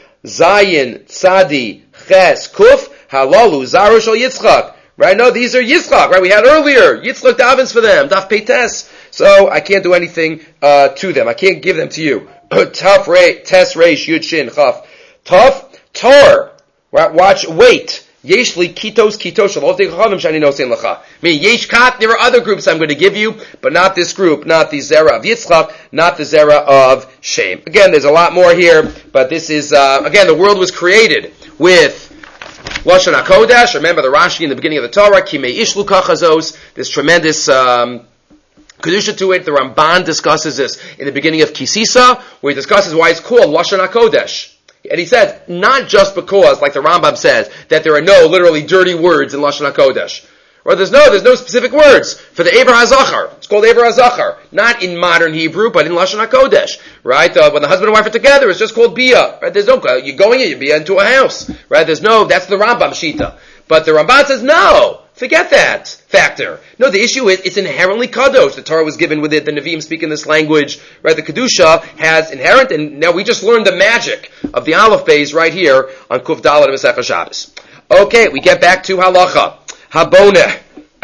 Zayin, Tzadi, Ches, Kuf, Halalu, Zaru Shal Yitzchak. Right? No, these are Yitzchak, right? We had earlier. Yitzchak davens for them. Daf Peites. So, I can't do anything, uh, to them. I can't give them to you. Tough, Ray, Tes, Reish, Yud, Shin, Chaf. Tough, Tor. Right? Watch, wait. Yeshli, Kitos, Kitos, Shalot, Chachamim, Shani, No, Sein, Lacha. I mean, Yesh Kat, there are other groups I'm going to give you, but not this group, not the Zera of Yitzchak, not the Zera of Shem. Again, there's a lot more here, but this is, uh, again, the world was created with Lashon HaKodesh. Remember the Rashi in the beginning of the Torah, Kimei Ishlu Kachazos, this tremendous um, Kedusha to it. The Ramban discusses this in the beginning of Kisisa, where he discusses why it's called Lashon HaKodesh. And he says, not just because, like the Rambam says, that there are no literally dirty words in Lashon HaKodesh. Or there's no, there's no specific words for the Eber HaZachar. It's called Eber HaZachar. Not in modern Hebrew, but in Lashon HaKodesh. Right? Uh, when the husband and wife are together, it's just called Bia. Right? There's no, you're going in, you Bia into a house. Right? There's no, that's the Rambam Shita. But the Ramban says, no, forget that factor. No, the issue is, it's inherently Kadosh. The Torah was given with it, the Nevi'im speak in this language. Right? The Kedusha has inherent, and now we just learned the magic of the Aleph Beis right here on Kuf Dalet and Masechah Shabbos. Okay, we get back to Halacha. Haboneh.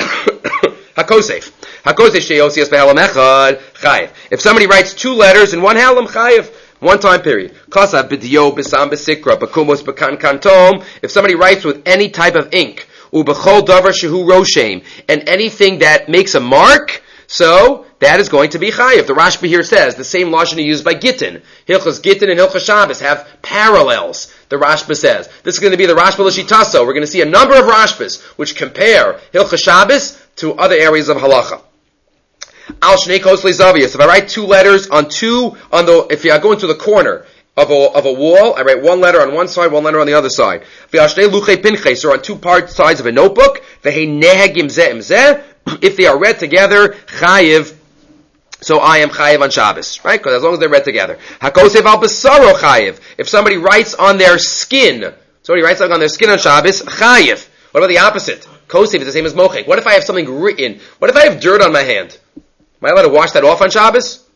Hakosef. Hakosef sheyosias behalam echad chayiv. If somebody writes two letters in one halam chayiv, one time period. Kasav b'diyo b'sam b'sikra b'kumos b'kan kantom. If somebody writes with any type of ink, u'b'chol davar shehu roshem, and anything that makes a mark, so that is going to be chayiv. The Rashba here says the same lashon used by Gittin. Hilchas Gittin and Hilchas Shabbos have parallels. The Rashba says this is going to be the Rashba l'shitaso. We're going to see a number of Rashbas which compare Hilchas Shabbos to other areas of halacha. Al shnei kosli zavius. If I write two letters on two on the, if I go into the corner of a of a wall, I write one letter on one side, one letter on the other side. V'ashnei luchei pinches, or on two part sides of a notebook. V'hei nehegim zeh im zeh. If they are read together, chayiv. So I am chayiv on Shabbos, right? Because as long as they're read together. Hakosev al basaro chayiv. If somebody writes on their skin, somebody writes something on their skin on Shabbos, chayiv. What about the opposite? Kosev is the same as mochek. What if I have something written? What if I have dirt on my hand? Am I allowed to wash that off on Shabbos?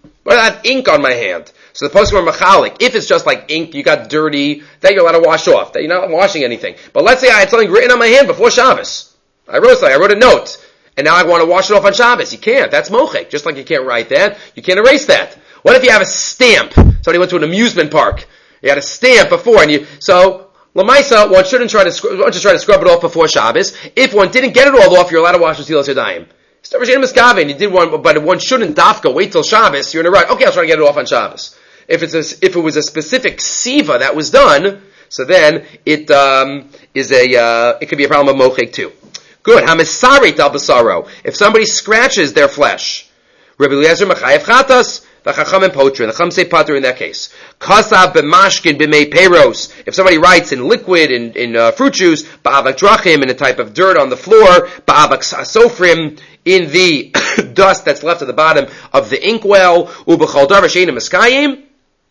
But I have ink on my hand. So the poskim are machalik. If it's just like ink, you got dirty, that you're allowed to wash off. That you're not washing anything. But let's say I had something written on my hand before Shabbos. I wrote something, I wrote a note. And now I want to wash it off on Shabbos. You can't. That's mochek. Just like you can't write that, you can't erase that. What if you have a stamp? Somebody went to an amusement park. You had a stamp before, and you, so, Lamaisa, one shouldn't try to, scrub, one should try to scrub it off before Shabbos. If one didn't get it all off, you're allowed to wash the Tzilas Yadayim. You did one, but one shouldn't dafka, wait till Shabbos, you're in a rush. Okay, I'll try to get it off on Shabbos. If it's a, if it was a specific siva that was done, so then it, um, is a, uh, it could be a problem of mochek too. Good. Hamisari tal basaro. If somebody scratches their flesh, Rabbi Eliezer mechayev chatas, the chacham and potra. The chacham say pater in that case. Kasav b'mashkin b'mei peros. If somebody writes in liquid, in, in uh, fruit juice, ba'avak drachim, in a type of dirt on the floor, ba'avak sofrim, in the dust that's left at the bottom of the inkwell, u'b'chol davar she'einu miskayim,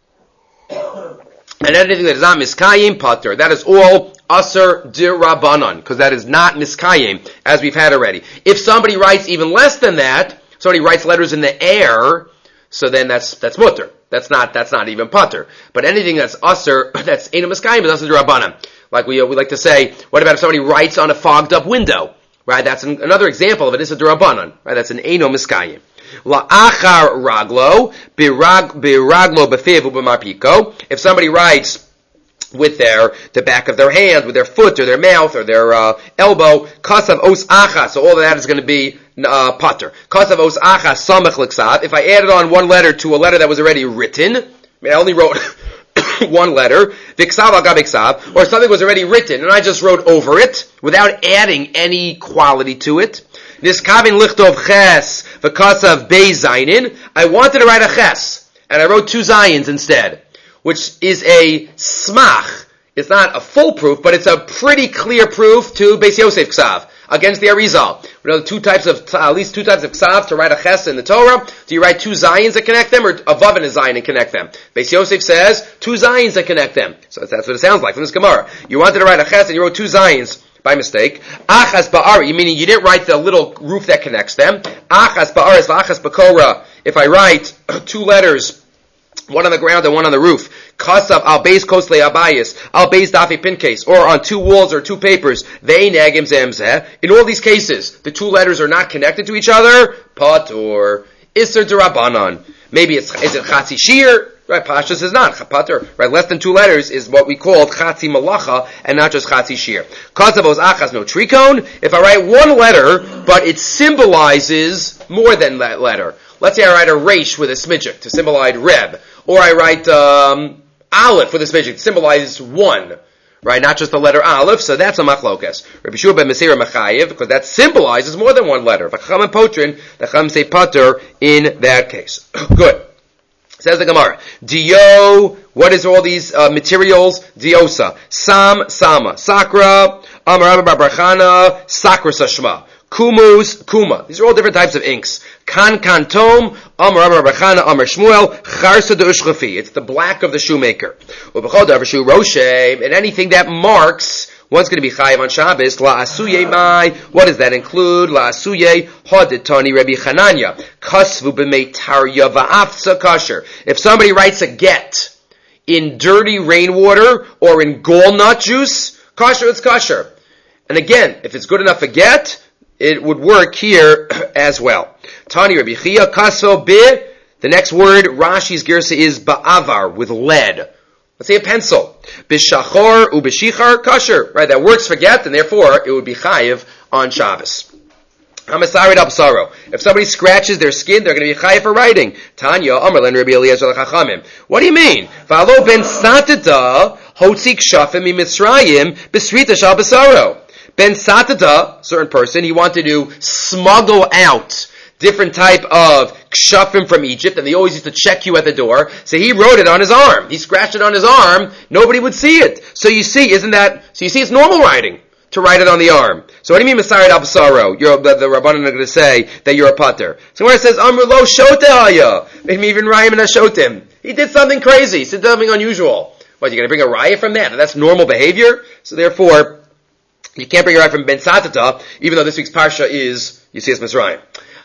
and anything that is not miskayim, pater. That is all Aser dirabanan, because that is not miskayim, as we've had already. If somebody writes even less than that, somebody writes letters in the air, so then that's that's mutter. That's not that's not even pater. But anything that's aser, that's eno miskayim, is aser dirabanan. Like we uh, we like to say, what about if somebody writes on a fogged up window? Right, that's an, another example of it. It's a dirabanan. Right, that's an eno miskayim. La achar raglo birag biraglo b'fiv u'b'marpiko. If somebody writes with their, the back of their hand, with their foot, or their mouth, or their, uh, elbow, kasav os achas, so all of that is going to be, uh, pater. Kasav os achas samech l'ksav. If I added on one letter to a letter that was already written, I mean, I only wrote one letter, v'ksav al gabe ksav, or something was already written, and I just wrote over it, without adding any quality to it. Niskavin lichtov ches, v'kasav bei zayin. I wanted to write a ches, and I wrote two zayins instead, which is a smach. It's not a full proof, but it's a pretty clear proof to Beis Yosef Ksav against the Arizal. We know two types of, at least two types of Ksav to write a ches in the Torah. Do you write two zayins that connect them, or a vav and a zayin and connect them? Beis Yosef says two zayins that connect them. So that's what it sounds like from this Gemara. You wanted to write a ches and you wrote two zayins by mistake. Achas ba'ari, meaning you didn't write the little roof that connects them. Achas ba'aris v'achas b'kora. If I write two letters, one on the ground and one on the roof. Kasav al beis kosle abayis, al beis dafi pincase, or on two walls or two papers. They nagim zemzeh. In all these cases, the two letters are not connected to each other. Patur. Isser derabanan. Maybe it's, is it chatzi shir? Right, Pashas is not. Patur. Right, less than two letters is what we call chatzi malacha, and not just chatzi shir. Kasav os achas no tricone. If I write one letter, but it symbolizes more than that letter. Let's say I write a resh with a smidgik to symbolize Reb, or I write um, Aleph with a smidgik to symbolize one, right? Not just the letter Aleph. So that's a machlokas. Rabbi Shua ben Meseira mechayev, because that symbolizes more than one letter. V'chacham and potrin, the chacham say pater in that case. Good. Says the Gemara. Dio. What is all these uh, materials? Diosa. Sam sama. Sakra. Amar Rabbi Barchana. Sakra sashma. Kumus, Kuma. These are all different types of inks. Kan Kantom, Amar Rabbi Barchana, Amar Shmuel, Charsa de Ushchafi. It's the black of the shoemaker. Ubechol davar shu roshem, and anything that marks, one's going to be chayiv on Shabbos. La asuye mai. What does that include? La asuye hodetani Rabbi Chananya. Kasvu b'mei tarya va'afsa kasher. If somebody writes a get in dirty rainwater or in gall nut juice, kasher, it's kasher. And again, if it's good enough for get, it would work here as well. Tani Rabbi Chia kaso bi. The next word, Rashi's girsa, is ba'avar, with lead. Let's say a pencil. B'shachor u'b'shichar kasher. Right, that works for get, and therefore it would be chayiv on Shabbos. Hamasarid absaro. If somebody scratches their skin, they're going to be chayiv for writing. Tanya Amarlen Rabbi Eliezer l'chachamim. What do you mean? V'alo ben satata hotzik shafim mitzrayim b'srita shal basaro. Ben Satada, certain person, he wanted to smuggle out different type of kshafim from Egypt, and they always used to check you at the door. So he wrote it on his arm. He scratched it on his arm. Nobody would see it. So you see, isn't that, so you see it's normal writing to write it on the arm. So what do you mean, Masarid Absaro? You're, the, the Rabbanan are going to say that you're a pater. So where it says, Amr lo shotehaya, maybe even Rayim and Ashotim. He did something crazy. He did something unusual. What, you're going to bring a raya from that? That's normal behavior? So therefore, you can't bring a raya from Ben Satata, even though this week's parsha is Yetzias Mitzrayim.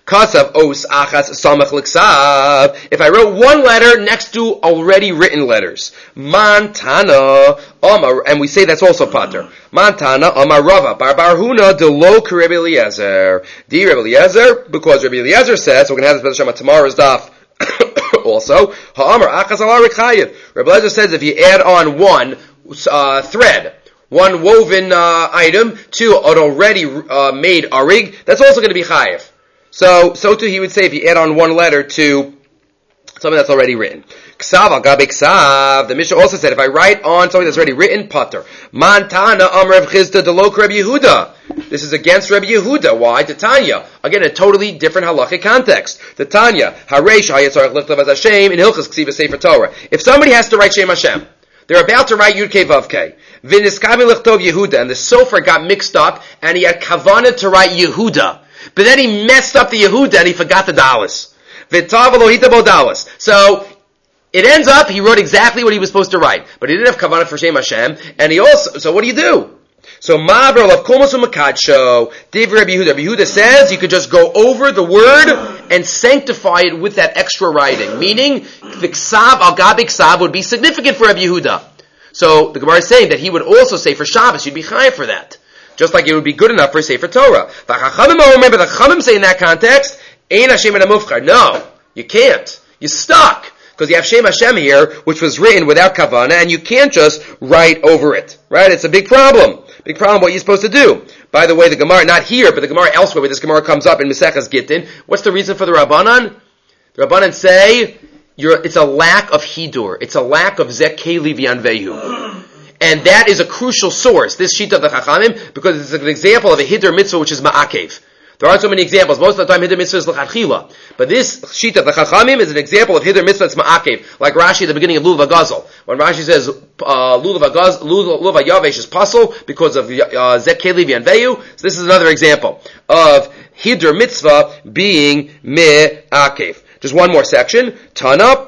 Kasav os achas samach l'ksav. If I wrote one letter next to already written letters. Mantana, Omar, and we say that's also pater. Mantana, Omar Rava, Bar Bar Huna, de lo Rebbe Eliezer. Di Rebbe Eliezer, because Rebbe Eliezer says, we're going to have this on tomorrow's daf also. Ha'amar achas ala rikayev. Rebbe Eliezer says if you add on one uh, thread, one woven uh, item to an already uh, made arig, that's also going to be chayev. So, so too he would say if you add on one letter to something that's already written. Ksav al gabe ksav. The Mishnah also said if I write on something that's already written, pater. Mantana amr Rav Chizda delok Rabbi Yehuda. This is against Rabbi Yehuda. Why? The Tanya. Again, a totally different halachic context. The Tanya. Hareish hayatzarach lichtav as Hashem in Hilchas Ksiva Sefer Torah. If somebody has to write Shem Hashem, they're about to write Yud Kei Vav Kei. V'niskavi lichtov Yehuda, and the sofer got mixed up, and he had kavanah to write Yehuda. But then he messed up the Yehuda and he forgot the Dallas. So, it ends up, he wrote exactly what he was supposed to write. But he didn't have kavanah for Shem Hashem. And he also, so what do you do? So, Ma'aber of Kolmos Umakadsho, Div Rabbi Yehuda. Rabbi Yehuda says you could just go over the word and sanctify it with that extra writing. Meaning, the Ksav al Gabi Ksav would be significant for Rabbi Yehuda. So, the Gemara is saying that he would also say for Shabbos, you'd be chayav for that. Just like it would be good enough for Sefer Torah. Remember, the Chachamim say in that context, Ein Hashem and Amufchar. No, you can't. You're stuck. Because you have Shem Hashem here, which was written without kavanah, and you can't just write over it. Right? It's a big problem. Big problem what you're supposed to do. By the way, the Gemara, not here, but the Gemara elsewhere, where this Gemara comes up in Maseches Gittin, what's the reason for the Rabbanan? The Rabbanan say, you're, it's a lack of Hidur. It's a lack of Zek Keli V'Yanvehu. And that is a crucial source, this sheet of the Chachamim, because it's an example of a Hidur mitzvah which is Ma'akev. There aren't so many examples. Most of the time, Hidur mitzvah is l'chadchila. But this sheet of the Chachamim is an example of Hidur mitzvah that's Ma'akev. Like Rashi at the beginning of Lulav HaGazel. When Rashi says, uh, Lulav HaYavesh is puzzle because of uh, Zek Keli V'Yanvehu. So this is another example of Hidur mitzvah being Me'akev. Just one more section. Tana.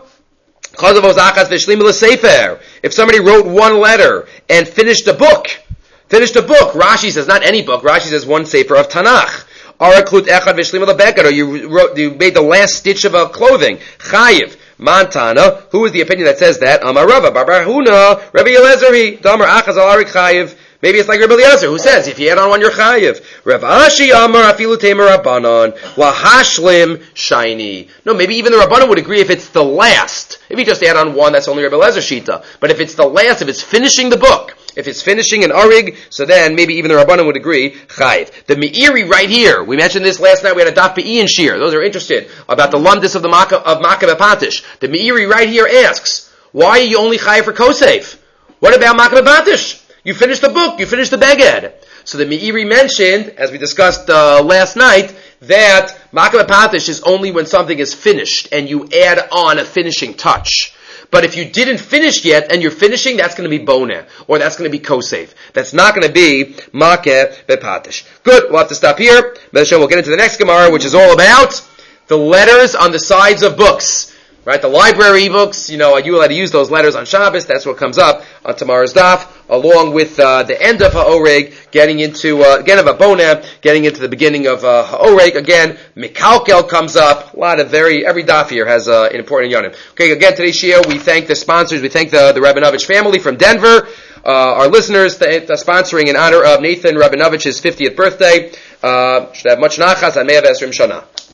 If somebody wrote one letter and finished a book, finished a book, Rashi says, not any book, Rashi says one sefer of Tanakh. Or you wrote, you made the last stitch of a clothing. Chayiv. Mantana. Who is the opinion that says that? Amar Rava. Bar Huna. Rabbi Elazar. Damar Achaz al Arik Chayiv. Maybe it's like Rabbi Eliezer, who says, if you add on one, you're chayiv. Rav Ashi Amar Afilu Temer Rabbanon Lahashlim Shiny. No, maybe even the Rabbanon would agree if it's the last. If you just add on one, that's only Rabbi Eliezer Shita. But if it's the last, if it's finishing the book, if it's finishing an arig, so then maybe even the Rabbanon would agree, chayiv. The Meiri right here, we mentioned this last night, we had a Daf Be'i and Shir. Those are interested about the lumdis of the Maka, of Makav Patish. The Meiri right here asks, why are you only chayiv for Kosef? What about Makav Patish? You finished the book, you finished the Beged. So the Meiri mentioned, as we discussed uh, last night, that Makav Patish is only when something is finished and you add on a finishing touch. But if you didn't finish yet and you're finishing, that's going to be Boneh, or that's going to be Kosef. That's not going to be Makav Patish. Good, we'll have to stop here. We'll get into the next Gemara, which is all about the letters on the sides of books. Right, the library books, you know, are you allowed to use those letters on Shabbos? That's what comes up on tomorrow's daf, along with uh, the end of Ha'oreg, getting into, uh, again of Aboneh, getting into the beginning of uh, Ha'oreg. Again, Mikalkel comes up. A lot of very, every daf here has uh, an important yonim. Okay, again, today's shiur, we thank the sponsors. We thank the, the Rabinovich family from Denver. Uh, our listeners, the, the sponsoring in honor of Nathan Rabinovich's fiftieth birthday. Uh, should have much nachas, and may have Esrim Shana.